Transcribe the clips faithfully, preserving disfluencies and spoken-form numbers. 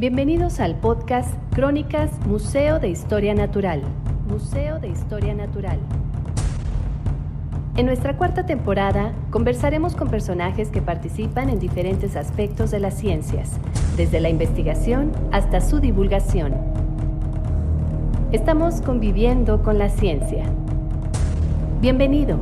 Bienvenidos al podcast Crónicas Museo de Historia Natural. Museo de Historia Natural. En nuestra cuarta temporada, conversaremos con personajes que participan en diferentes aspectos de las ciencias, desde la investigación hasta su divulgación. Estamos conviviendo con la ciencia. Bienvenido.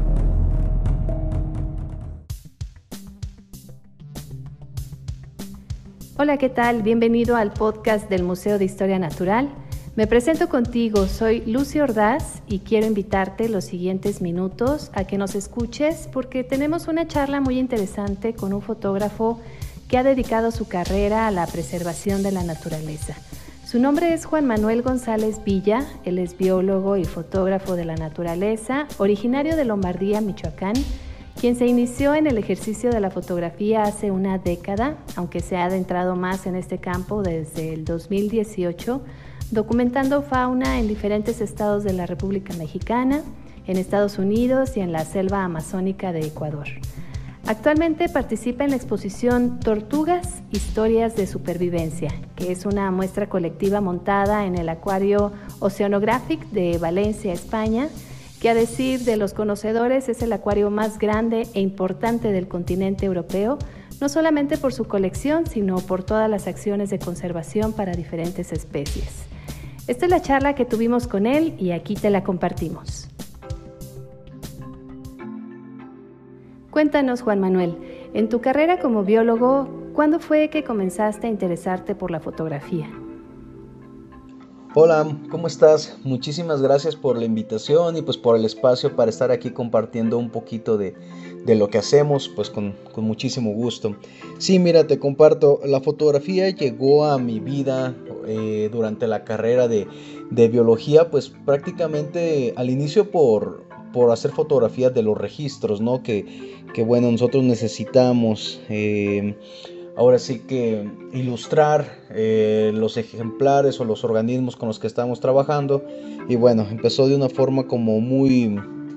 Hola, ¿qué tal? Bienvenido al podcast del Museo de Historia Natural. Me presento contigo, soy Lucy Ordaz y quiero invitarte los siguientes minutos a que nos escuches porque tenemos una charla muy interesante con un fotógrafo que ha dedicado su carrera a la preservación de la naturaleza. Su nombre es Juan Manuel González Villa, él es biólogo y fotógrafo de la naturaleza, originario de Lombardía, Michoacán, quien se inició en el ejercicio de la fotografía hace una década, aunque se ha adentrado más en este campo desde el dos mil dieciocho, documentando fauna en diferentes estados de la República Mexicana, en Estados Unidos y en la selva amazónica de Ecuador. Actualmente participa en la exposición Tortugas, Historias de Supervivencia, que es una muestra colectiva montada en el Acuario Oceanographic de Valencia, España, que a decir de los conocedores es el acuario más grande e importante del continente europeo, no solamente por su colección, sino por todas las acciones de conservación para diferentes especies. Esta es la charla que tuvimos con él y aquí te la compartimos. Cuéntanos, Juan Manuel, en tu carrera como biólogo, ¿cuándo fue que comenzaste a interesarte por la fotografía? Hola, ¿cómo estás? Muchísimas gracias por la invitación y pues por el espacio para estar aquí compartiendo un poquito de, de lo que hacemos, pues con, con muchísimo gusto. Sí, mira, te comparto, la fotografía llegó a mi vida eh, durante la carrera de, de biología, pues prácticamente al inicio por, por hacer fotografías de los registros, ¿no? Que, que bueno, nosotros necesitamos... Eh, Ahora sí que ilustrar eh, los ejemplares o los organismos con los que estamos trabajando. Y bueno, empezó de una forma como muy,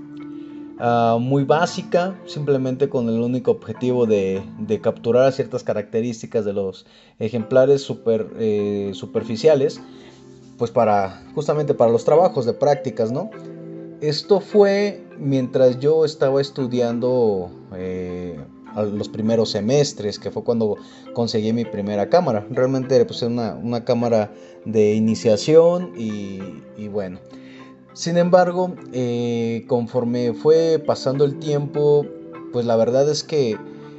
uh, muy básica, simplemente con el único objetivo de, de capturar ciertas características de los ejemplares super, eh, superficiales, pues para, justamente para los trabajos de prácticas, ¿no? Esto fue mientras yo estaba estudiando... Eh, los primeros semestres, que fue cuando conseguí mi primera cámara. Realmente pues, una, una cámara de iniciación y, y bueno. Sin embargo, eh, conforme fue pasando el tiempo, pues la verdad es que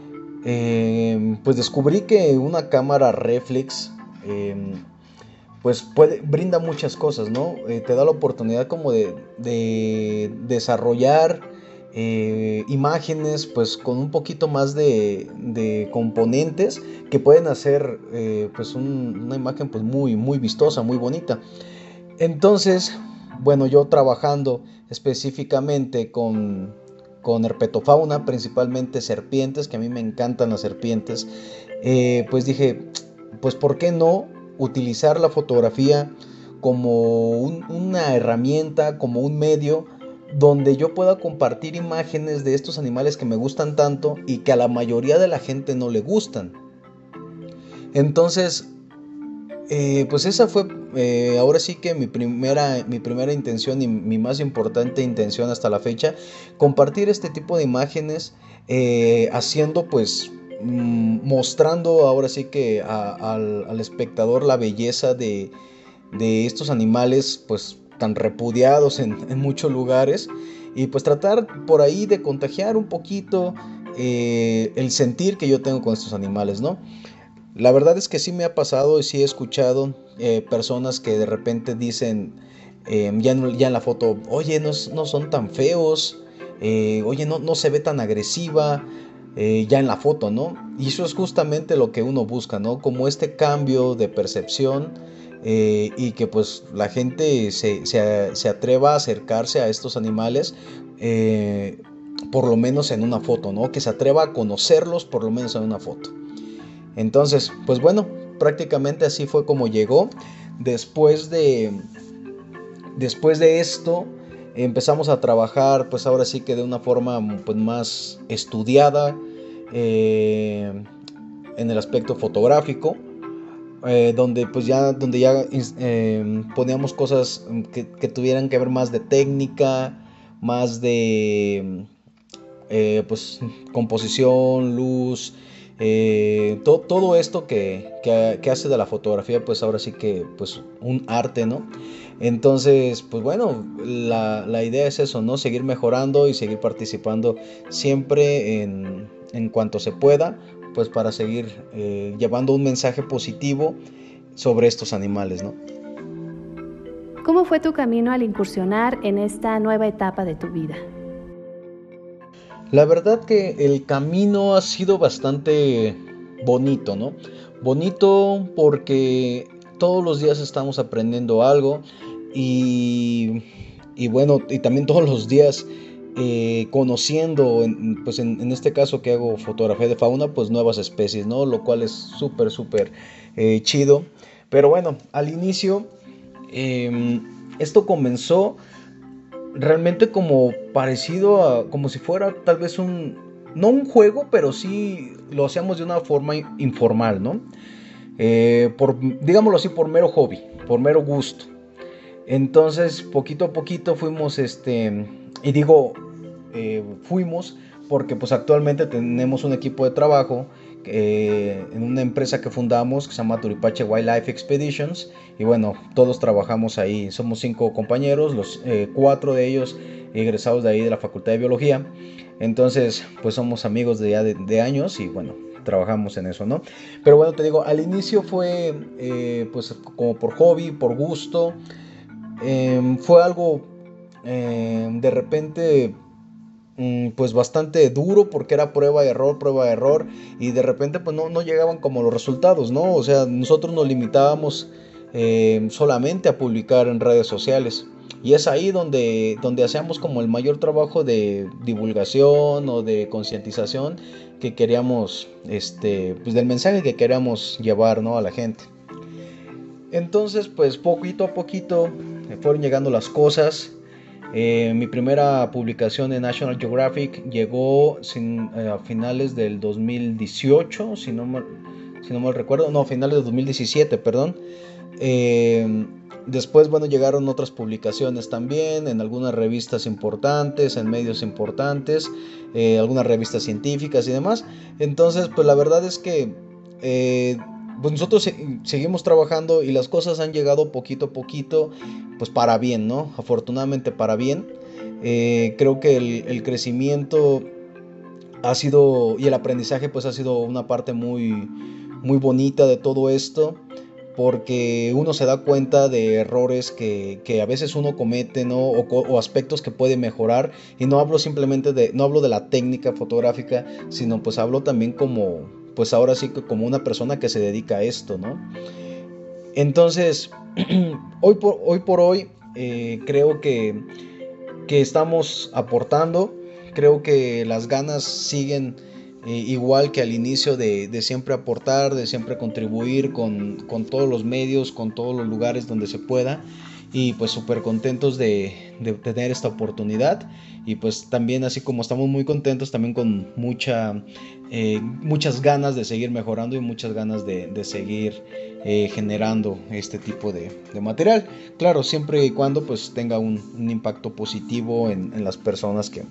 eh, pues descubrí que una cámara reflex eh, pues puede, brinda muchas cosas, ¿no? Eh, te da la oportunidad como de, de desarrollar Eh, imágenes pues con un poquito más de, de componentes que pueden hacer eh, pues un, una imagen pues muy muy vistosa, muy bonita. Entonces, bueno, yo trabajando específicamente con, con herpetofauna, principalmente serpientes, que a mí me encantan las serpientes, eh, pues dije, pues ¿por qué no utilizar la fotografía como un, una herramienta, como un medio donde yo pueda compartir imágenes de estos animales que me gustan tanto y que a la mayoría de la gente no le gustan? Entonces, eh, pues esa fue eh, ahora sí que mi primera, mi primera intención y mi más importante intención hasta la fecha, compartir este tipo de imágenes, eh, haciendo pues, mm, mostrando ahora sí que a, al, al espectador la belleza de, de estos animales, pues tan repudiados en, en muchos lugares, y pues tratar por ahí de contagiar un poquito eh, el sentir que yo tengo con estos animales, ¿no? La verdad es que sí me ha pasado y sí he escuchado eh, personas que de repente dicen eh, ya, en, ya en la foto, oye, no, no son tan feos, eh, oye, no, no se ve tan agresiva, eh, ya en la foto, ¿no? Y eso es justamente lo que uno busca, ¿no? Como este cambio de percepción. Eh, y que pues la gente se, se, se atreva a acercarse a estos animales, eh, por lo menos en una foto, ¿no? Que se atreva a conocerlos por lo menos en una foto. Entonces, pues bueno, prácticamente así fue como llegó. Después de, después de esto empezamos a trabajar, pues ahora sí que de una forma pues, más estudiada, eh, en el aspecto fotográfico. eh, donde pues ya, donde ya eh, poníamos cosas que, que tuvieran que ver más de técnica, más de eh, pues composición, luz, eh, to, todo esto que, que, que hace de la fotografía pues ahora sí que pues un arte, ¿no? Entonces pues bueno, la, la idea es eso, ¿no? Seguir mejorando y seguir participando siempre en, en cuanto se pueda, pues para seguir eh, llevando un mensaje positivo sobre estos animales, ¿no? ¿Cómo fue tu camino al incursionar en esta nueva etapa de tu vida? La verdad que el camino ha sido bastante bonito, ¿no? Bonito porque todos los días estamos aprendiendo algo y, y bueno, y también todos los días eh, conociendo, en, pues en, en este caso que hago fotografía de fauna, pues nuevas especies, ¿no? Lo cual es súper, súper eh, chido. Pero bueno, al inicio eh, esto comenzó realmente como parecido a, como si fuera tal vez un, no un juego, pero sí lo hacíamos de una forma informal, ¿no? Eh, por, digámoslo así, por mero hobby, por mero gusto. Entonces, poquito a poquito fuimos, este, y digo, eh, fuimos porque pues actualmente tenemos un equipo de trabajo eh, en una empresa que fundamos que se llama Turipache Wildlife Expeditions y bueno, todos trabajamos ahí, somos cinco compañeros, los eh, cuatro de ellos egresados de ahí de la Facultad de Biología, entonces pues somos amigos de ya de, de años y bueno, trabajamos en eso, ¿no? Pero bueno, te digo, al inicio fue eh, pues como por hobby, por gusto, eh, fue algo eh, de repente pues bastante duro porque era prueba y error, prueba y error y de repente pues no, no llegaban como los resultados, ¿no? O sea, nosotros nos limitábamos eh, solamente a publicar en redes sociales y es ahí donde, donde hacíamos como el mayor trabajo de divulgación o de concientización que queríamos, este, pues del mensaje que queríamos llevar, ¿no? A la gente. Entonces pues poquito a poquito fueron llegando las cosas. Eh, mi primera publicación en National Geographic llegó sin, eh, a finales del dos mil dieciocho, si no mal, si no mal recuerdo, no, a finales del dos mil diecisiete, perdón. Eh, después, bueno, llegaron otras publicaciones también en algunas revistas importantes, en medios importantes, eh, algunas revistas científicas y demás. Entonces, pues la verdad es que eh, pues nosotros se- seguimos trabajando y las cosas han llegado poquito a poquito, pues para bien, ¿no? Afortunadamente para bien. Eh, creo que el, el crecimiento ha sido y el aprendizaje pues ha sido una parte muy, muy bonita de todo esto. Porque uno se da cuenta de errores que, que a veces uno comete, ¿no? O, o aspectos que puede mejorar. Y no hablo simplemente de, no hablo de la técnica fotográfica, sino pues hablo también como, pues ahora sí que como una persona que se dedica a esto, ¿no? Entonces, hoy por hoy, por hoy eh, creo que, que estamos aportando, creo que las ganas siguen eh, igual que al inicio de, de siempre aportar, de siempre contribuir con, con todos los medios, con todos los lugares donde se pueda y pues súper contentos de, de tener esta oportunidad y pues también así como estamos muy contentos también con mucha eh, muchas ganas de seguir mejorando y muchas ganas de, de seguir eh, generando este tipo de, de material, claro, siempre y cuando pues tenga un, un impacto positivo en, en las personas que,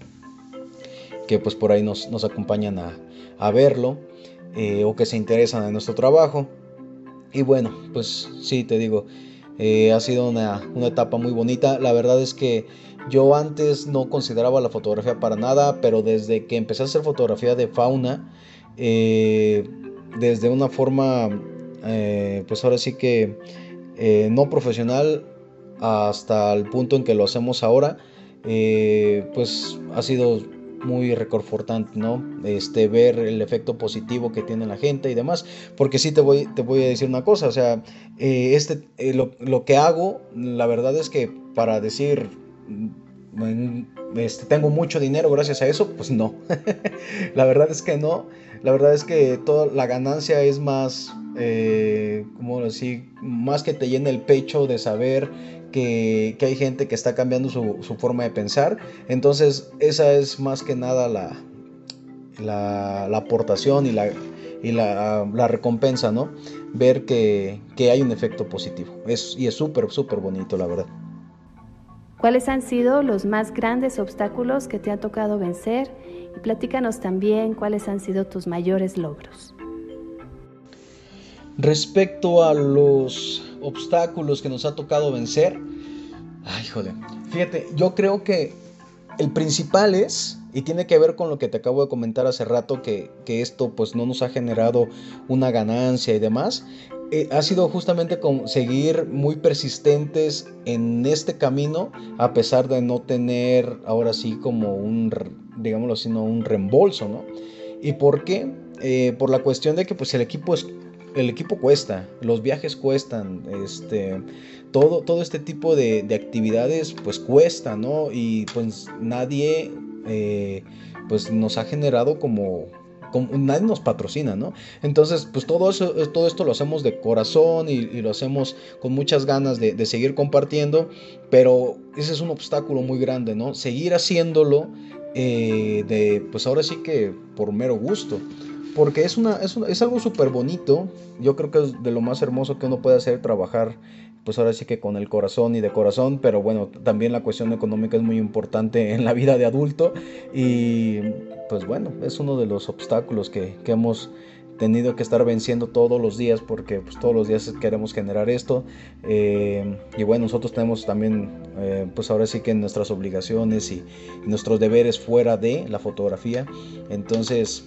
que pues por ahí nos, nos acompañan a, a verlo eh, o que se interesan en nuestro trabajo. Y bueno, pues sí, te digo, eh, ha sido una, una etapa muy bonita. La verdad es que yo antes no consideraba la fotografía para nada, pero desde que empecé a hacer fotografía de fauna, eh, desde una forma, eh, pues ahora sí que eh, no profesional hasta el punto en que lo hacemos ahora, eh, pues ha sido muy reconfortante, ¿no? Este, ver el efecto positivo que tiene la gente y demás, porque sí te voy, te voy a decir una cosa, o sea, eh, este, eh, lo, lo que hago, la verdad es que para decir, mm, este, tengo mucho dinero gracias a eso, pues no, la verdad es que no, la verdad es que toda la ganancia es más, eh, ¿cómo decir? Más que te llena el pecho de saber que, que hay gente que está cambiando su, su forma de pensar. Entonces esa es más que nada la, la, la aportación y la, y la, la recompensa, ¿no? Ver que, que hay un efecto positivo. Es, y es súper, súper bonito, la verdad. ¿Cuáles han sido los más grandes obstáculos que te ha tocado vencer? Y platícanos también cuáles han sido tus mayores logros. Respecto a los obstáculos que nos ha tocado vencer, ay, joder, fíjate, yo creo que el principal es, y tiene que ver con lo que te acabo de comentar hace rato, que, que esto pues no nos ha generado una ganancia y demás, eh, ha sido justamente con seguir muy persistentes en este camino, a pesar de no tener ahora sí como un, digámoslo así, no un reembolso, ¿no? ¿Y por qué? Eh, por la cuestión de que pues el equipo es El equipo cuesta, los viajes cuestan, este, todo, todo este tipo de, de actividades pues cuesta, ¿no? Y pues nadie eh, pues nos ha generado como, como, nadie nos patrocina, ¿no? Entonces pues todo, eso, todo esto lo hacemos de corazón y, y lo hacemos con muchas ganas de, de seguir compartiendo, pero ese es un obstáculo muy grande, ¿no? Seguir haciéndolo eh, de pues ahora sí que por mero gusto. Porque es, una, es, una, es algo súper bonito. Yo creo que es de lo más hermoso que uno puede hacer, trabajar pues ahora sí que con el corazón y de corazón. Pero bueno, también la cuestión económica es muy importante en la vida de adulto. Y pues bueno, es uno de los obstáculos que, que hemos tenido que estar venciendo todos los días, porque pues todos los días queremos generar esto. Eh, y bueno, nosotros tenemos también eh, pues ahora sí que nuestras obligaciones y, y nuestros deberes fuera de la fotografía. Entonces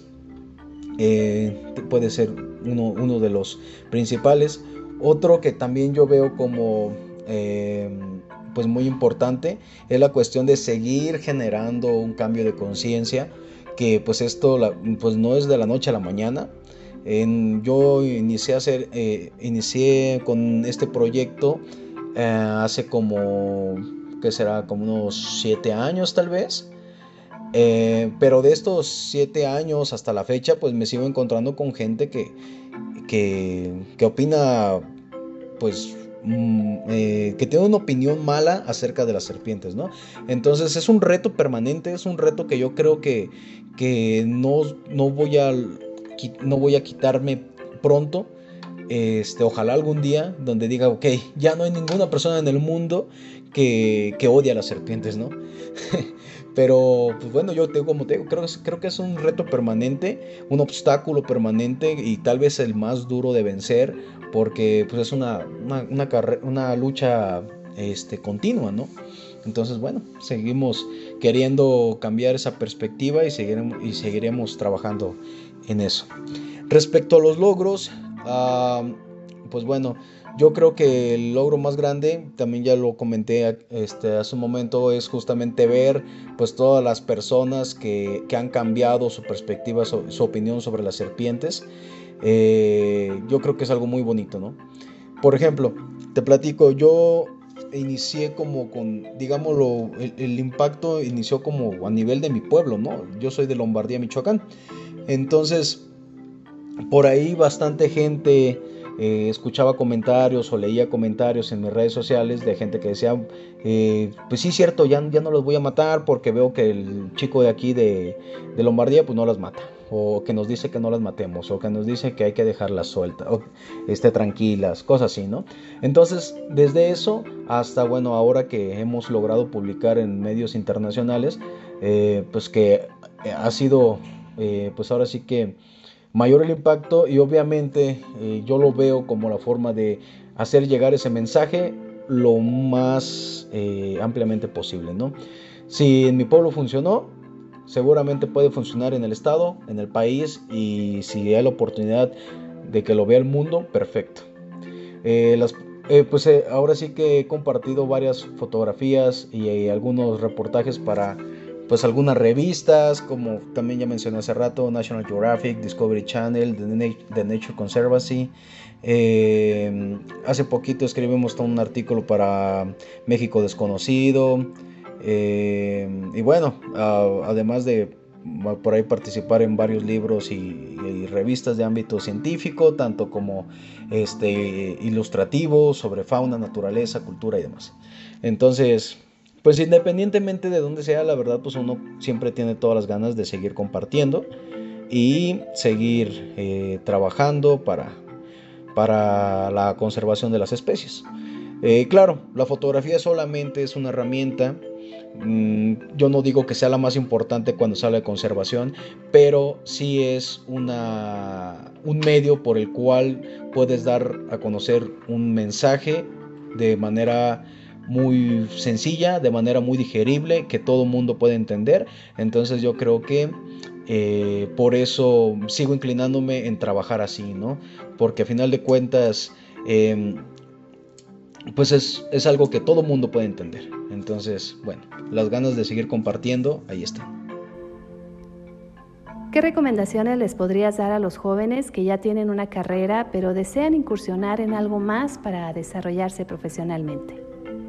Eh, puede ser uno, uno de los principales. Otro que también yo veo como eh, pues muy importante es la cuestión de seguir generando un cambio de conciencia, que pues esto la, pues no es de la noche a la mañana. En, yo inicié a hacer eh, inicié con este proyecto eh, hace como que será como unos siete años tal vez. Eh, pero de estos siete años hasta la fecha, pues me sigo encontrando con gente que, que, que opina, pues, mm, eh, que tiene una opinión mala acerca de las serpientes, ¿no? Entonces es un reto permanente, es un reto que yo creo que, que no, no, voy a, no voy a quitarme pronto. Este, ojalá algún día donde diga, ok, ya no hay ninguna persona en el mundo que, que odie a las serpientes, ¿no? Pero, pues bueno, yo te, como te digo, creo, creo que es un reto permanente, un obstáculo permanente y tal vez el más duro de vencer, porque pues es una, una, una, carre- una lucha este, continua, ¿no? Entonces, bueno, seguimos queriendo cambiar esa perspectiva y seguiremos, y seguiremos trabajando en eso. Respecto a los logros, uh, pues bueno, yo creo que el logro más grande, también ya lo comenté este, hace un momento, es justamente ver pues todas las personas que, que han cambiado su perspectiva, su, su opinión sobre las serpientes. Eh, yo creo que es algo muy bonito, ¿no? Por ejemplo, te platico, yo inicié como con, digámoslo, el, el impacto inició como a nivel de mi pueblo, ¿no? Yo soy de Lombardía, Michoacán. Entonces, por ahí bastante gente eh, escuchaba comentarios o leía comentarios en mis redes sociales de gente que decía, eh, pues sí, cierto, ya, ya no los voy a matar porque veo que el chico de aquí de, de Lombardía pues no las mata. O que nos dice que no las matemos, o que nos dice que hay que dejarlas sueltas, o esté tranquilas, cosas así, ¿no? Entonces, desde eso hasta, bueno, ahora que hemos logrado publicar en medios internacionales, eh, pues que ha sido, eh, pues ahora sí que mayor el impacto y obviamente eh, yo lo veo como la forma de hacer llegar ese mensaje lo más eh, ampliamente posible, ¿no? Si en mi pueblo funcionó, seguramente puede funcionar en el estado, en el país, y si hay la oportunidad de que lo vea el mundo, perfecto. Eh, las, eh, pues eh, ahora sí que he compartido varias fotografías y eh, algunos reportajes para pues algunas revistas, como también ya mencioné hace rato, National Geographic, Discovery Channel, The, Na- The Nature Conservancy. Eh, hace poquito escribimos un artículo para México Desconocido. Eh, y bueno, uh, además de por ahí participar en varios libros y, y revistas de ámbito científico, tanto como este, ilustrativos sobre fauna, naturaleza, cultura y demás. Entonces, pues independientemente de dónde sea, la verdad, pues uno siempre tiene todas las ganas de seguir compartiendo. y seguir eh, trabajando para, para la conservación de las especies. Eh, claro, la fotografía solamente es una herramienta. Yo no digo que sea la más importante cuando se habla de conservación, pero sí es una, un medio por el cual puedes dar a conocer un mensaje de manera muy sencilla, de manera muy digerible, que todo el mundo puede entender. Entonces yo creo que eh, por eso sigo inclinándome en trabajar así, ¿no? Porque a final de cuentas eh, pues es, es algo que todo mundo puede entender. Entonces, bueno, las ganas de seguir compartiendo, ahí están. ¿Qué recomendaciones les podrías dar a los jóvenes que ya tienen una carrera, pero desean incursionar en algo más para desarrollarse profesionalmente?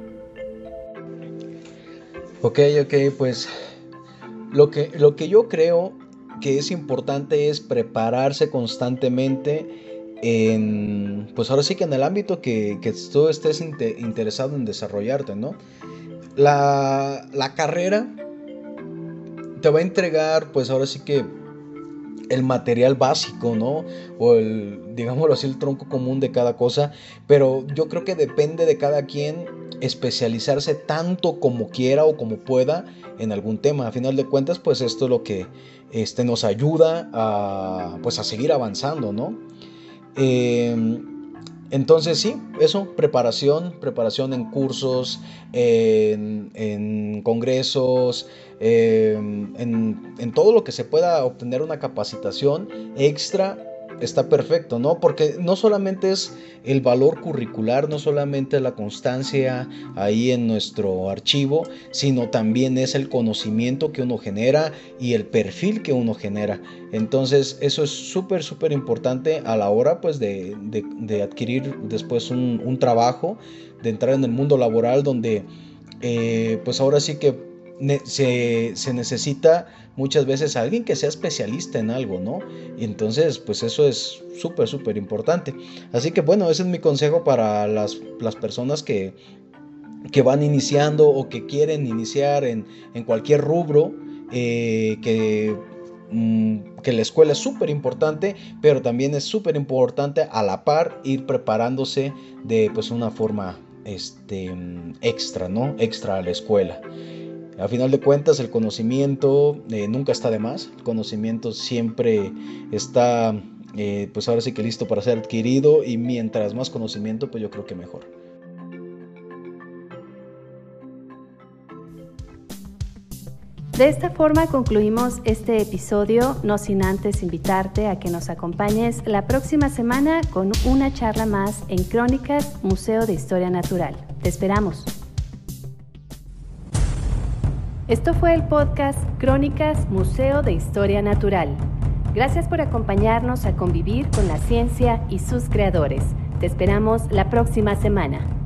Ok, ok, pues lo que, lo que yo creo que es importante es prepararse constantemente en, pues ahora sí que en el ámbito que, que tú estés inte- interesado en desarrollarte, ¿no? La, la carrera te va a entregar, pues ahora sí que el material básico, ¿no? O el, digámoslo así, el tronco común de cada cosa, pero yo creo que depende de cada quien especializarse tanto como quiera o como pueda en algún tema. A final de cuentas, pues esto es lo que este, nos ayuda a, pues a seguir avanzando, ¿no? Eh, entonces sí, eso, preparación, preparación en cursos, en, en congresos, eh, en, en todo lo que se pueda obtener una capacitación extra, está perfecto, ¿no? Porque no solamente es el valor curricular, no solamente la constancia ahí en nuestro archivo, sino también es el conocimiento que uno genera y el perfil que uno genera. Entonces eso es súper, súper importante a la hora pues de, de, de adquirir después un, un trabajo, de entrar en el mundo laboral donde eh, pues ahora sí que ne- se, se necesita muchas veces a alguien que sea especialista en algo, ¿no? Y entonces, pues eso es súper, súper importante. Así que bueno, ese es mi consejo para las, las personas que, que van iniciando o que quieren iniciar en, en cualquier rubro, eh, que, mm, que la escuela es súper importante, pero también es súper importante a la par ir preparándose de pues una forma este, extra, ¿no? Extra a la escuela. A final de cuentas, el conocimiento eh, nunca está de más. El conocimiento siempre está, eh, pues ahora sí que listo para ser adquirido. Y mientras más conocimiento, pues yo creo que mejor. De esta forma concluimos este episodio, no sin antes invitarte a que nos acompañes la próxima semana con una charla más en Crónicas Museo de Historia Natural. Te esperamos. Esto fue el podcast Crónicas Museo de Historia Natural. Gracias por acompañarnos a convivir con la ciencia y sus creadores. Te esperamos la próxima semana.